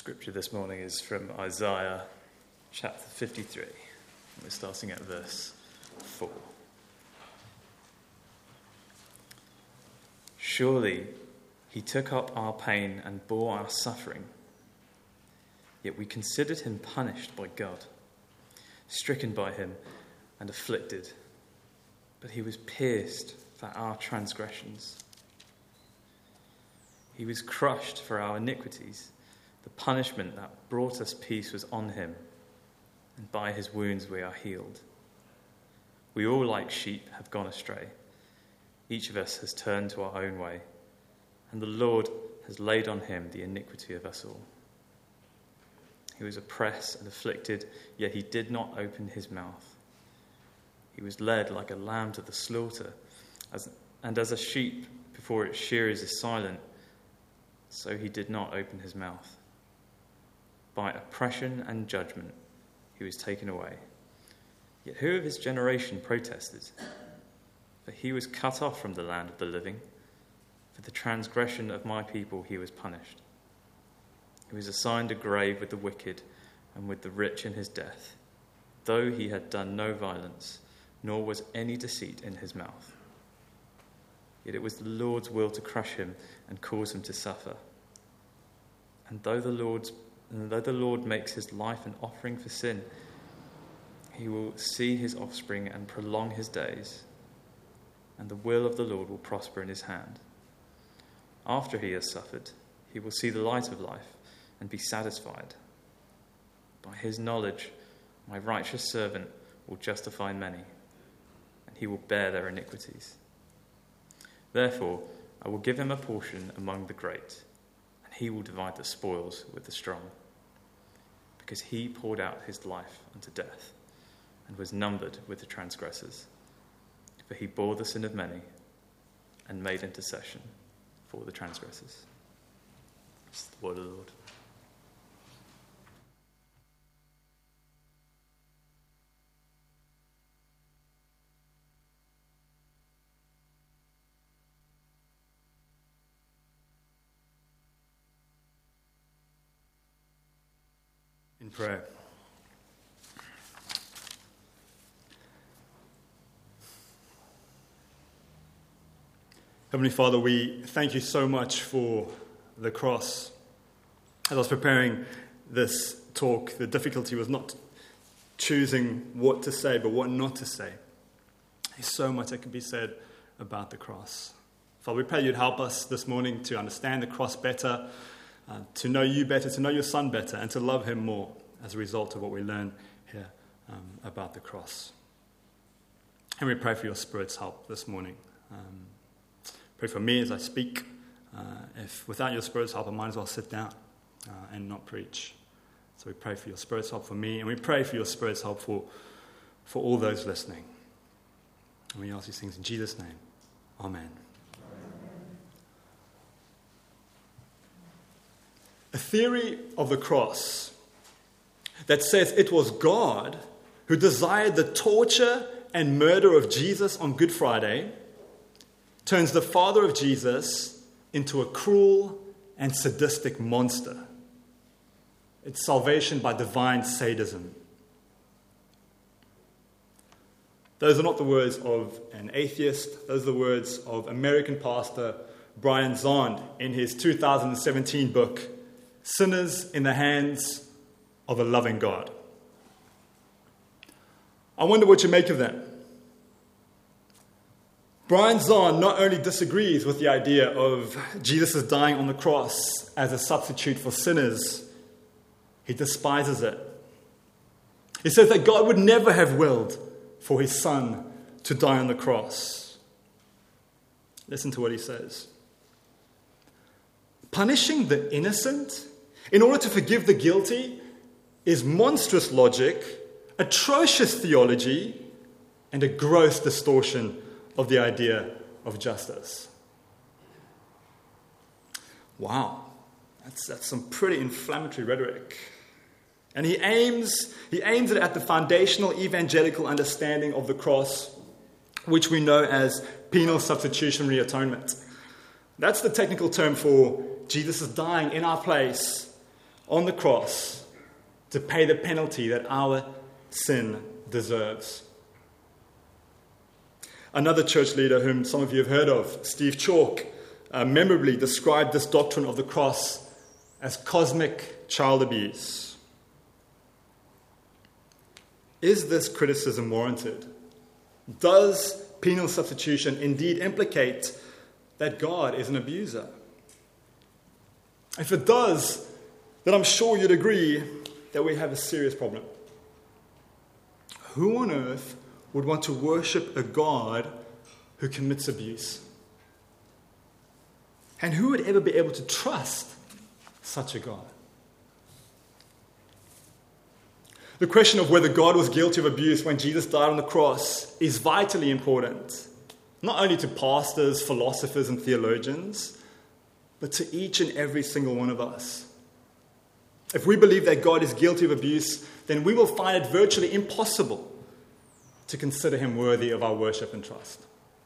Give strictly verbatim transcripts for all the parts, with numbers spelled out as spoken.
Scripture this morning is from Isaiah chapter fifty-three. We're starting at verse four. Surely he took up our pain and bore our suffering, yet we considered him punished by God, stricken by him and afflicted. But he was pierced for our transgressions. He was crushed for our iniquities. The punishment that brought us peace was on him, and by his wounds we are healed. We all, like sheep, have gone astray. Each of us has turned to our own way, and the Lord has laid on him the iniquity of us all. He was oppressed and afflicted, yet he did not open his mouth. He was led like a lamb to the slaughter, as, and as a sheep before its shearers is silent, so he did not open his mouth. By oppression and judgment he was taken away. Yet who of his generation protested? For he was cut off from the land of the living. For the transgression of my people he was punished. He was assigned a grave with the wicked and with the rich in his death, though he had done no violence, nor was any deceit in his mouth. Yet it was the Lord's will to crush him and cause him to suffer. And though the Lord's And though the Lord makes his life an offering for sin, he will see his offspring and prolong his days, and the will of the Lord will prosper in his hand. After he has suffered, he will see the light of life and be satisfied. By his knowledge, my righteous servant will justify many, and he will bear their iniquities. Therefore, I will give him a portion among the great, and he will divide the spoils with the strong. Because he poured out his life unto death, and was numbered with the transgressors. For he bore the sin of many, and made intercession for the transgressors. This is the word of the Lord. In prayer. Heavenly Father, we thank you so much for the cross. As I was preparing this talk, the difficulty was not choosing what to say, but what not to say. There's so much that can be said about the cross. Father, we pray you'd help us this morning to understand the cross better, Uh, to know you better, to know your Son better, and to love him more as a result of what we learn here um, about the cross. And we pray for your Spirit's help this morning. Um, pray for me as I speak. Uh, if without your Spirit's help, I might as well sit down uh, and not preach. So we pray for your Spirit's help for me, and we pray for your Spirit's help for, for all those listening. And we ask these things in Jesus' name. Amen. A theory of the cross that says it was God who desired the torture and murder of Jesus on Good Friday turns the Father of Jesus into a cruel and sadistic monster. It's salvation by divine sadism. Those are not the words of an atheist. Those are the words of American pastor Brian Zahnd in his two thousand seventeen book, Sinners in the Hands of a Loving God. I wonder what you make of that. Brian Zahnd not only disagrees with the idea of Jesus' dying on the cross as a substitute for sinners, he despises it. He says that God would never have willed for his Son to die on the cross. Listen to what he says. Punishing the innocent in order to forgive the guilty is monstrous logic, atrocious theology, and a gross distortion of the idea of justice. Wow, that's, that's some pretty inflammatory rhetoric. And he aims, he aims it at the foundational evangelical understanding of the cross, which we know as penal substitutionary atonement. That's the technical term for Jesus is dying in our place on the cross to pay the penalty that our sin deserves. Another church leader whom some of you have heard of, Steve Chalk, uh, memorably described this doctrine of the cross as cosmic child abuse. Is this criticism warranted? Does penal substitution indeed implicate that God is an abuser? If it does, then I'm sure you'd agree that we have a serious problem. Who on earth would want to worship a God who commits abuse? And who would ever be able to trust such a God? The question of whether God was guilty of abuse when Jesus died on the cross is vitally important, not only to pastors, philosophers, and theologians, but to each and every single one of us. If we believe that God is guilty of abuse, then we will find it virtually impossible to consider him worthy of our worship and trust.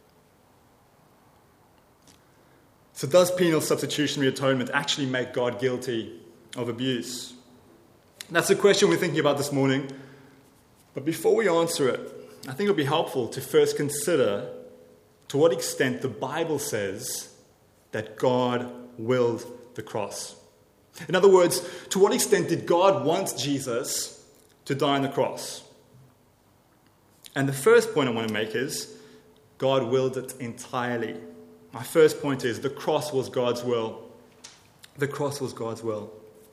So does penal substitutionary atonement actually make God guilty of abuse? That's the question we're thinking about this morning. But before we answer it, I think it'll be helpful to first consider to what extent the Bible says that God willed the cross. In other words, to what extent did God want Jesus to die on the cross? And the first point I want to make is God willed it entirely. My first point is the cross was God's will. The cross was God's will.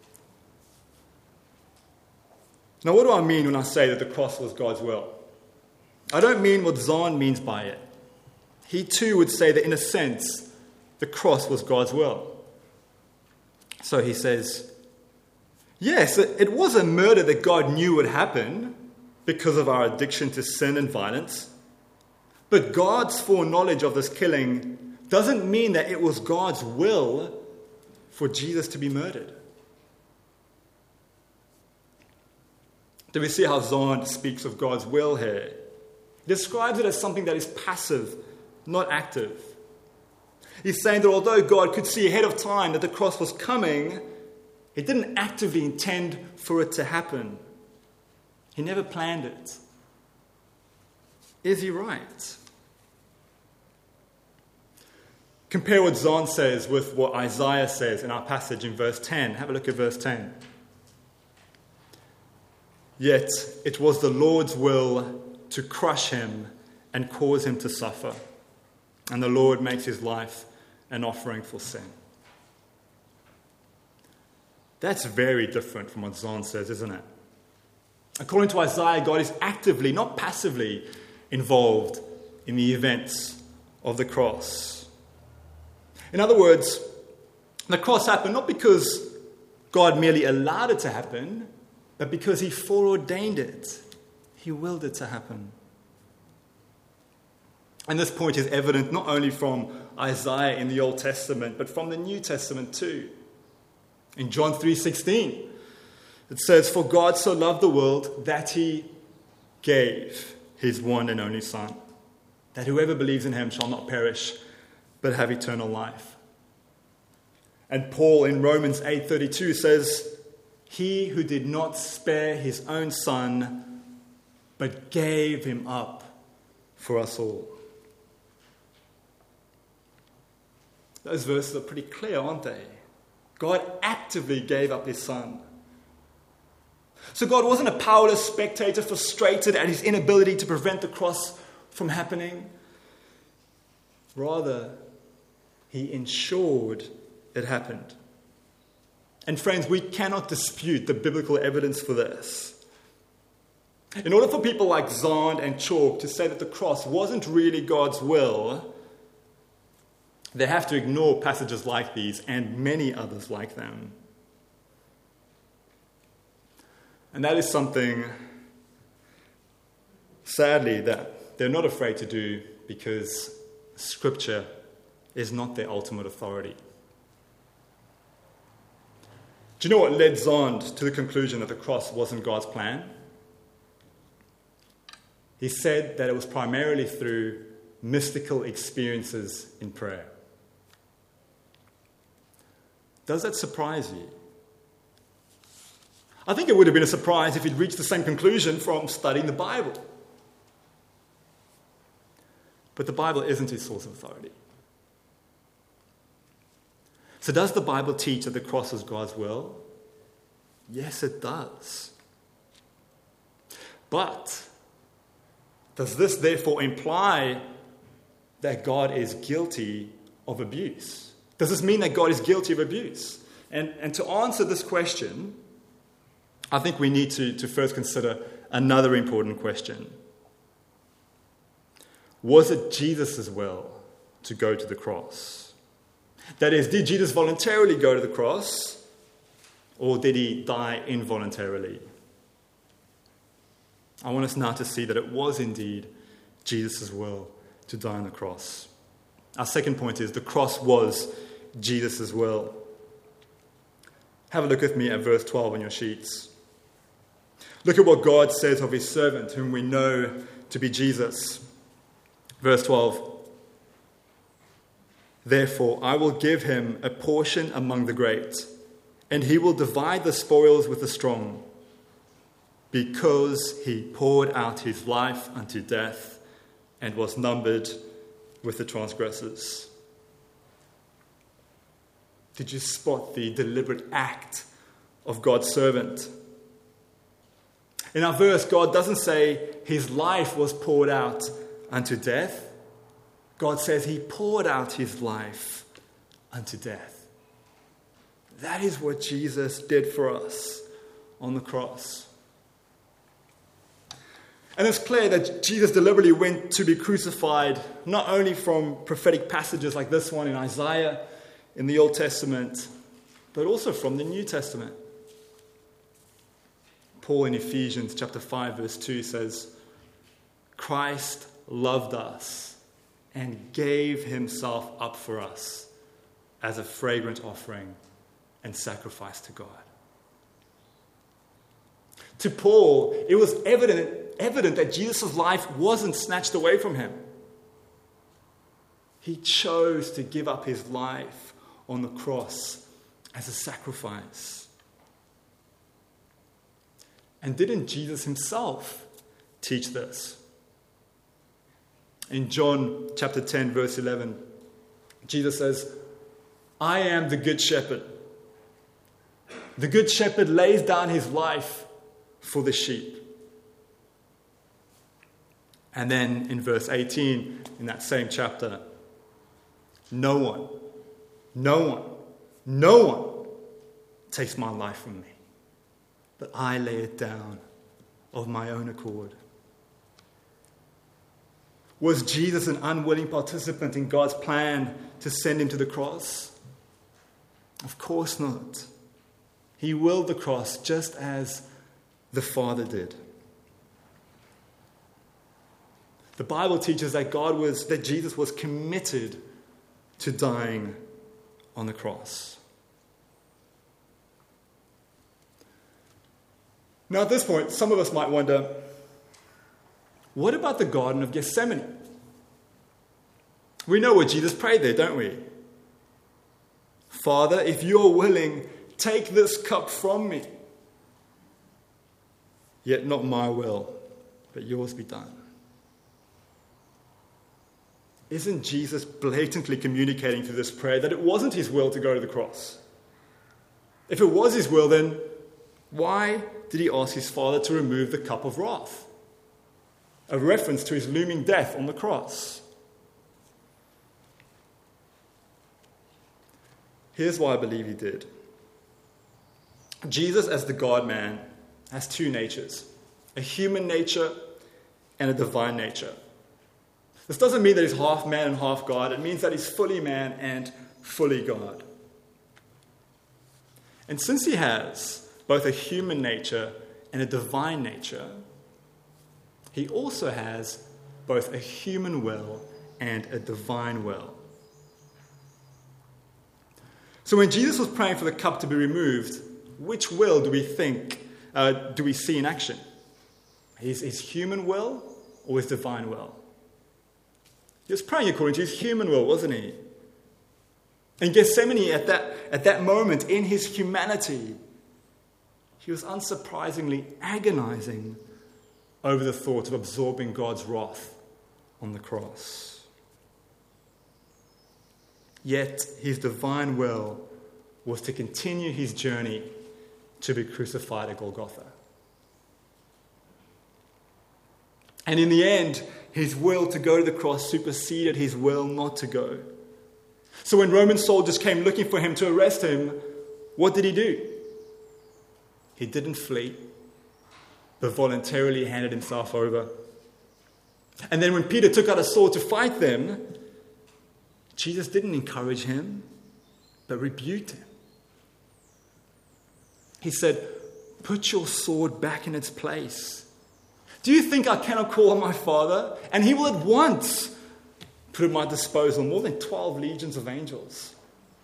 Now, what do I mean when I say that the cross was God's will? I don't mean what Zahn means by it. He too would say that in a sense, the cross was God's will. So he says, yes, it was a murder that God knew would happen because of our addiction to sin and violence. But God's foreknowledge of this killing doesn't mean that it was God's will for Jesus to be murdered. Do we see how Zahn speaks of God's will here? He describes it as something that is passive, not active. He's saying that although God could see ahead of time that the cross was coming, he didn't actively intend for it to happen. He never planned it. Is he right? Compare what Zahn says with what Isaiah says in our passage in verse ten. Have a look at verse ten. Yet it was the Lord's will to crush him and cause him to suffer. And the Lord makes his life an offering for sin. That's very different from what Zahn says, isn't it? According to Isaiah, God is actively, not passively, involved in the events of the cross. In other words, the cross happened not because God merely allowed it to happen, but because he foreordained it. He willed it to happen. And this point is evident not only from Isaiah in the Old Testament, but from the New Testament too. In John three sixteen, it says, "For God so loved the world that he gave his one and only Son, that whoever believes in him shall not perish, but have eternal life." And Paul in Romans eight thirty-two says, "He who did not spare his own Son, but gave him up for us all." Those verses are pretty clear, aren't they? God actively gave up his Son. So God wasn't a powerless spectator frustrated at his inability to prevent the cross from happening. Rather, he ensured it happened. And friends, we cannot dispute the biblical evidence for this. In order for people like Zahn and Chalk to say that the cross wasn't really God's will, they have to ignore passages like these and many others like them. And that is something, sadly, that they're not afraid to do because Scripture is not their ultimate authority. Do you know what led Zahn to the conclusion that the cross wasn't God's plan? He said that it was primarily through mystical experiences in prayer. Does that surprise you? I think it would have been a surprise if he'd reached the same conclusion from studying the Bible. But the Bible isn't his source of authority. So does the Bible teach that the cross is God's will? Yes, it does. But does this therefore imply that God is guilty of abuse? Does this mean that God is guilty of abuse? And, and to answer this question, I think we need to, to first consider another important question. Was it Jesus' will to go to the cross? That is, did Jesus voluntarily go to the cross, or did he die involuntarily? I want us now to see that it was indeed Jesus' will to die on the cross. Our second point is the cross was Jesus' will. Have a look with me at verse twelve on your sheets. Look at what God says of his servant, whom we know to be Jesus. Verse twelve. Therefore, I will give him a portion among the great, and he will divide the spoils with the strong, because he poured out his life unto death and was numbered with the transgressors. Did you spot the deliberate act of God's servant? In our verse, God doesn't say his life was poured out unto death. God says he poured out his life unto death. That is what Jesus did for us on the cross. And it's clear that Jesus deliberately went to be crucified, not only from prophetic passages like this one in Isaiah in the Old Testament, but also from the New Testament. Paul in Ephesians chapter five verse two says, Christ loved us and gave himself up for us as a fragrant offering and sacrifice to God. To Paul, it was evident, evident that Jesus' life wasn't snatched away from him. He chose to give up his life on the cross as a sacrifice. And didn't Jesus himself teach this? In John chapter ten, verse eleven, Jesus says, I am the good shepherd. The good shepherd lays down his life for the sheep. And then in verse eighteen, in that same chapter, no one, no one, no one takes my life from me, but I lay it down of my own accord. Was Jesus an unwilling participant in God's plan to send him to the cross? Of course not. He willed the cross just as the Father did. The Bible teaches that God was, that Jesus was committed to dying on the cross. Now at this point, some of us might wonder, what about the Garden of Gethsemane? We know what Jesus prayed there, don't we? Father, if you're willing, take this cup from me. Yet not my will, but yours be done. Isn't Jesus blatantly communicating through this prayer that it wasn't his will to go to the cross? If it was his will, then why did he ask his Father to remove the cup of wrath? A reference to his looming death on the cross. Here's why I believe he did. Jesus, as the God-man, has two natures, a human nature and a divine nature. This doesn't mean that he's half man and half God. It means that he's fully man and fully God. And since he has both a human nature and a divine nature, he also has both a human will and a divine will. So when Jesus was praying for the cup to be removed, which will do we think, uh, do we see in action? His, his human will or his divine will? He was praying according to his human will, wasn't he? In Gethsemane, at that, at that moment, in his humanity, He was unsurprisingly agonizing over the thought of absorbing God's wrath on the cross. Yet his divine will was to continue his journey to be crucified at Golgotha. And in the end, his will to go to the cross superseded his will not to go. So when Roman soldiers came looking for him to arrest him, what did he do? He didn't flee, but voluntarily handed himself over. And then when Peter took out a sword to fight them, Jesus didn't encourage him, but rebuked him. He said, "Put your sword back in its place. Do you think I cannot call on my Father? And he will at once put at my disposal more than twelve legions of angels."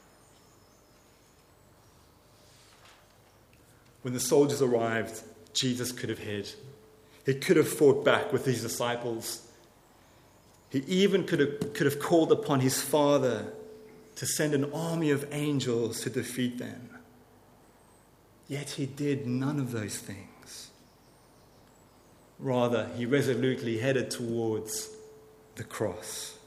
When the soldiers arrived, Jesus could have hid. He could have fought back with his disciples. He even could have, could have called upon his Father to send an army of angels to defeat them. Yet he did none of those things. Rather, he resolutely headed towards the cross.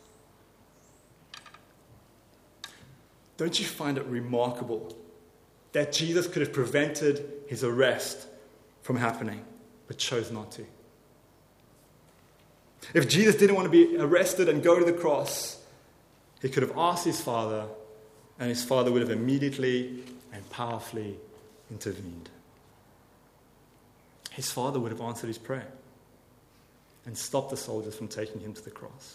Don't you find it remarkable that Jesus could have prevented his arrest from happening, but chose not to? If Jesus didn't want to be arrested and go to the cross, he could have asked his Father, and his Father would have immediately and powerfully intervened. His Father would have answered his prayer and stopped the soldiers from taking him to the cross.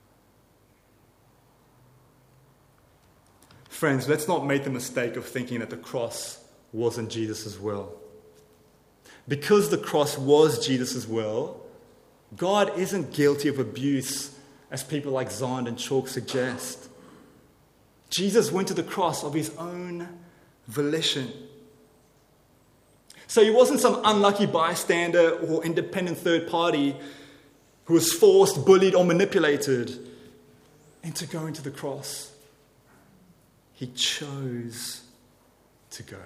Friends, let's not make the mistake of thinking that the cross wasn't Jesus' will. Because the cross was Jesus' will, God isn't guilty of abuse, as people like Zond and Chalk suggest. Jesus went to the cross of his own volition. So he wasn't some unlucky bystander or independent third party who was forced, bullied, or manipulated into going to the cross. He chose to go.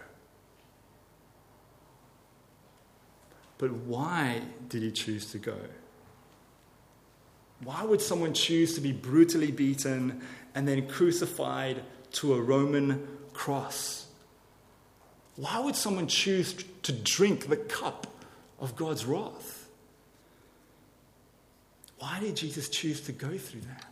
But why did he choose to go? Why would someone choose to be brutally beaten and then crucified to a Roman cross? Why would someone choose to drink the cup of God's wrath? Why did Jesus choose to go through that?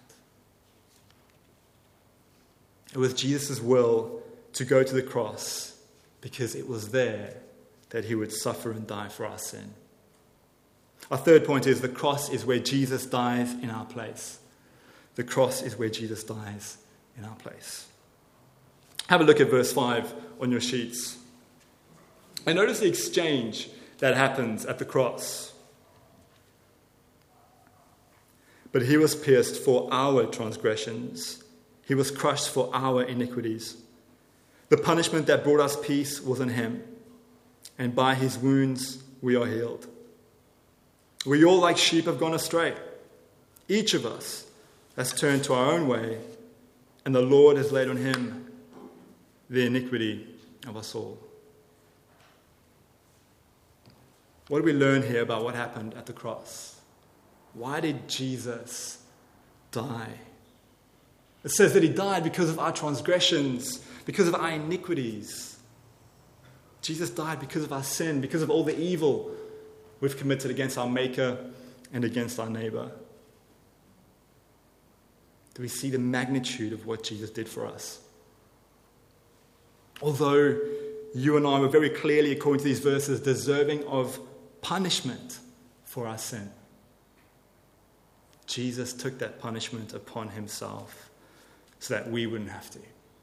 It was Jesus' will to go to the cross because it was there that he would suffer and die for our sin. Our third point is the cross is where Jesus dies in our place. The cross is where Jesus dies in our place. Have a look at verse five on your sheets. And notice the exchange that happens at the cross. But he was pierced for our transgressions. He was crushed for our iniquities. The punishment that brought us peace was on him, and by his wounds we are healed. We all like sheep have gone astray. Each of us has turned to our own way, and the Lord has laid on him the iniquity of us all. What do we learn here about what happened at the cross? Why did Jesus die? It says that he died because of our transgressions, because of our iniquities. Jesus died because of our sin, because of all the evil we've committed against our Maker and against our neighbor. Do we see the magnitude of what Jesus did for us? Although you and I were very clearly, according to these verses, deserving of punishment for our sin, Jesus took that punishment upon himself so that we wouldn't have to.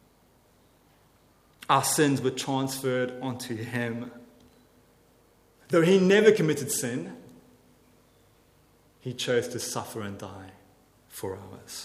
Our sins were transferred onto him. Though he never committed sin, he chose to suffer and die for ours.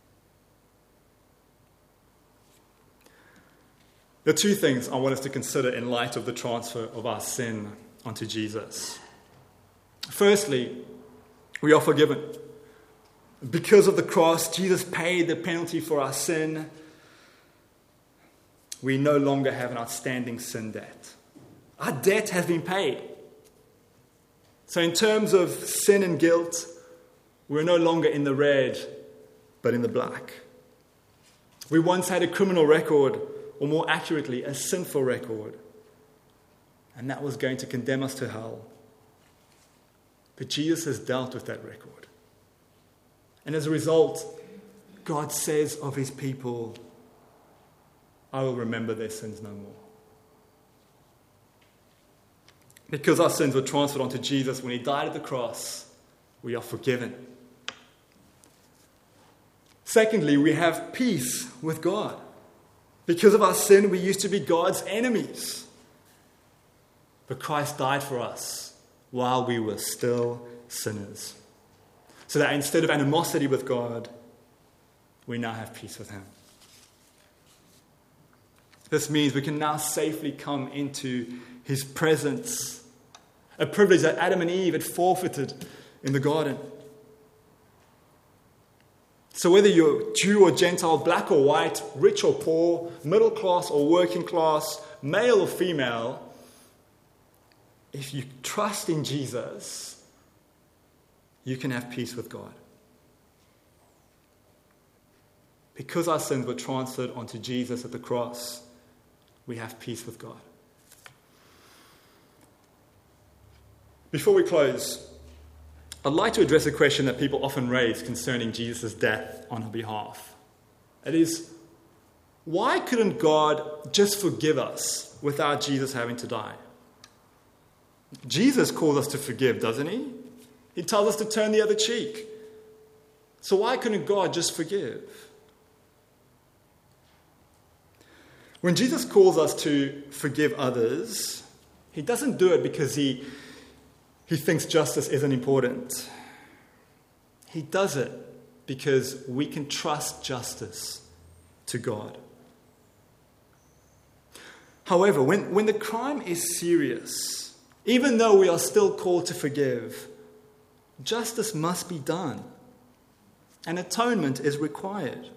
There are two things I want us to consider in light of the transfer of our sin onto Jesus. Firstly, we are forgiven. Because of the cross, Jesus paid the penalty for our sin. We no longer have an outstanding sin debt. Our debt has been paid. So in terms of sin and guilt, we're no longer in the red, but in the black. We once had a criminal record, or more accurately, a sinful record. And that was going to condemn us to hell. But Jesus has dealt with that record. And as a result, God says of his people, I will remember their sins no more. Because our sins were transferred onto Jesus when he died at the cross, we are forgiven. Secondly, we have peace with God. Because of our sin, we used to be God's enemies. But Christ died for us while we were still sinners. So that instead of animosity with God, we now have peace with him. This means we can now safely come into his presence, a privilege that Adam and Eve had forfeited in the garden. So whether you're Jew or Gentile, black or white, rich or poor, middle class or working class, male or female, if you trust in Jesus, you can have peace with God. Because our sins were transferred onto Jesus at the cross, we have peace with God. Before we close, I'd like to address a question that people often raise concerning Jesus' death on our behalf. It is, why couldn't God just forgive us without Jesus having to die? Jesus calls us to forgive, doesn't he? He tells us to turn the other cheek. So why couldn't God just forgive? When Jesus calls us to forgive others, he doesn't do it because he, he thinks justice isn't important. He does it because we can trust justice to God. However, when, when the crime is serious, even though we are still called to forgive, justice must be done, and atonement is required.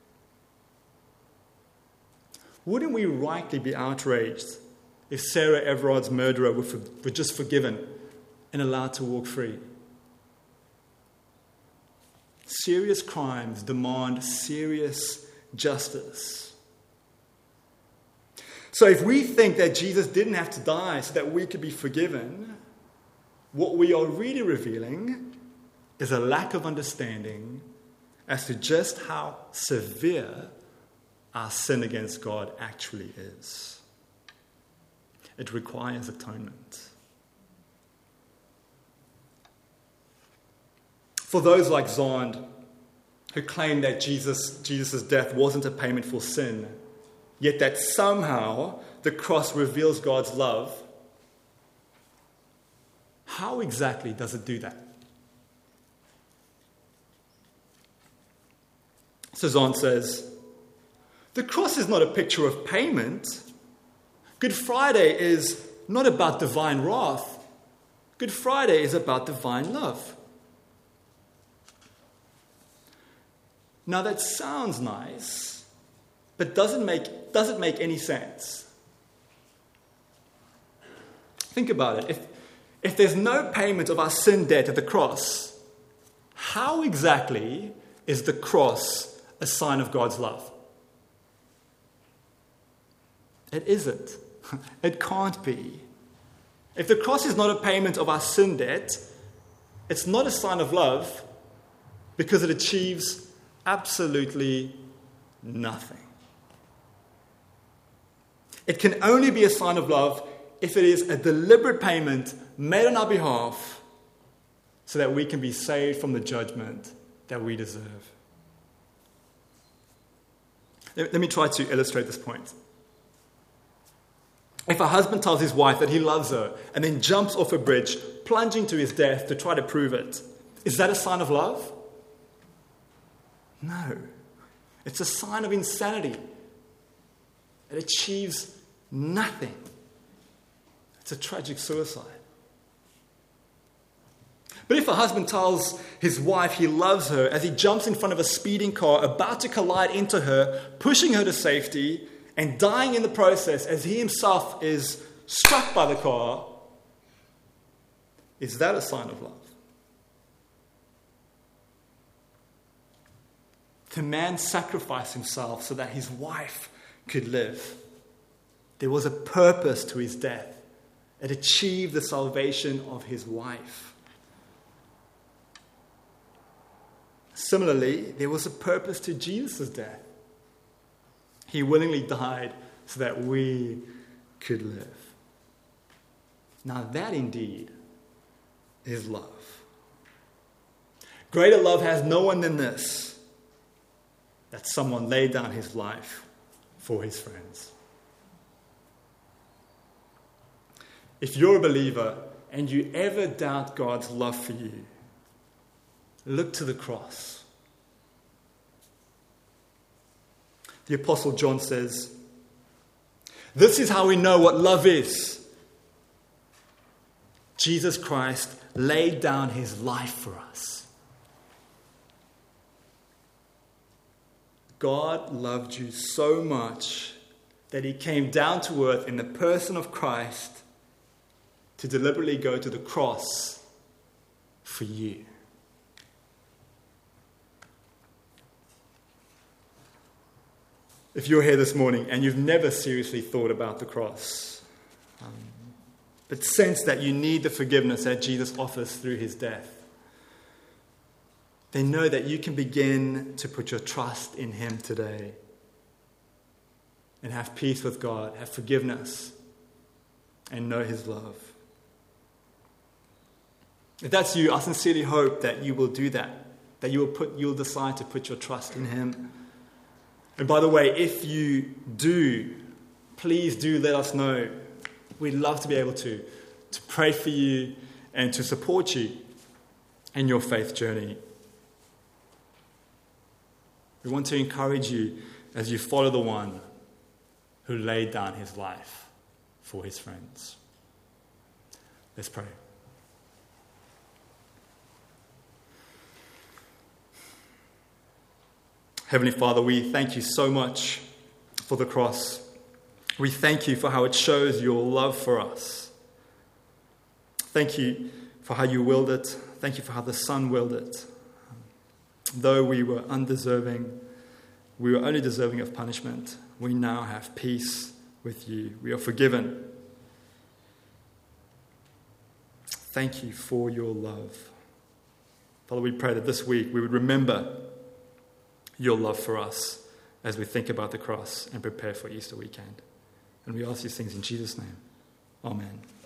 Wouldn't we rightly be outraged if Sarah Everard's murderer were, for, were just forgiven and allowed to walk free? Serious crimes demand serious justice. So if we think that Jesus didn't have to die so that we could be forgiven, what we are really revealing is a lack of understanding as to just how severe our sin against God actually is. It requires atonement. For those like Zond, who claim that Jesus, Jesus' death wasn't a payment for sin, yet that somehow the cross reveals God's love, how exactly does it do that? So Zond says, the cross is not a picture of payment. Good Friday is not about divine wrath. Good Friday is about divine love. Now that sounds nice, but doesn't make, doesn't make any sense. Think about it. If, if there's no payment of our sin debt at the cross, how exactly is the cross a sign of God's love? It isn't. It can't be. If the cross is not a payment of our sin debt, it's not a sign of love because it achieves absolutely nothing. It can only be a sign of love if it is a deliberate payment made on our behalf so that we can be saved from the judgment that we deserve. Let me try to illustrate this point. If a husband tells his wife that he loves her and then jumps off a bridge, plunging to his death to try to prove it, is that a sign of love? No. It's a sign of insanity. It achieves nothing. It's a tragic suicide. But if a husband tells his wife he loves her as he jumps in front of a speeding car, about to collide into her, pushing her to safety, and dying in the process as he himself is struck by the car, is that a sign of love? The man sacrificed himself so that his wife could live. There was a purpose to his death. It achieved the salvation of his wife. Similarly, there was a purpose to Jesus' death. He willingly died so that we could live. Now that indeed is love. Greater love has no one than this, that someone laid down his life for his friends. If you're a believer and you ever doubt God's love for you, look to the cross. The Apostle John says, "This is how we know what love is. Jesus Christ laid down his life for us." God loved you so much that he came down to earth in the person of Christ to deliberately go to the cross for you. If you're here this morning and you've never seriously thought about the cross, um, but sense that you need the forgiveness that Jesus offers through his death, then know that you can begin to put your trust in him today and have peace with God, have forgiveness, and know his love. If that's you, I sincerely hope that you will do that, that you will put, you'll decide to put your trust in him. And by the way, if you do, please do let us know. We'd love to be able to, to pray for you and to support you in your faith journey. We want to encourage you as you follow the one who laid down his life for his friends. Let's pray. Heavenly Father, we thank you so much for the cross. We thank you for how it shows your love for us. Thank you for how you willed it. Thank you for how the Son willed it. Though we were undeserving, we were only deserving of punishment, we now have peace with you. We are forgiven. Thank you for your love. Father, we pray that this week we would remember your love for us as we think about the cross and prepare for Easter weekend. And we ask these things in Jesus' name. Amen.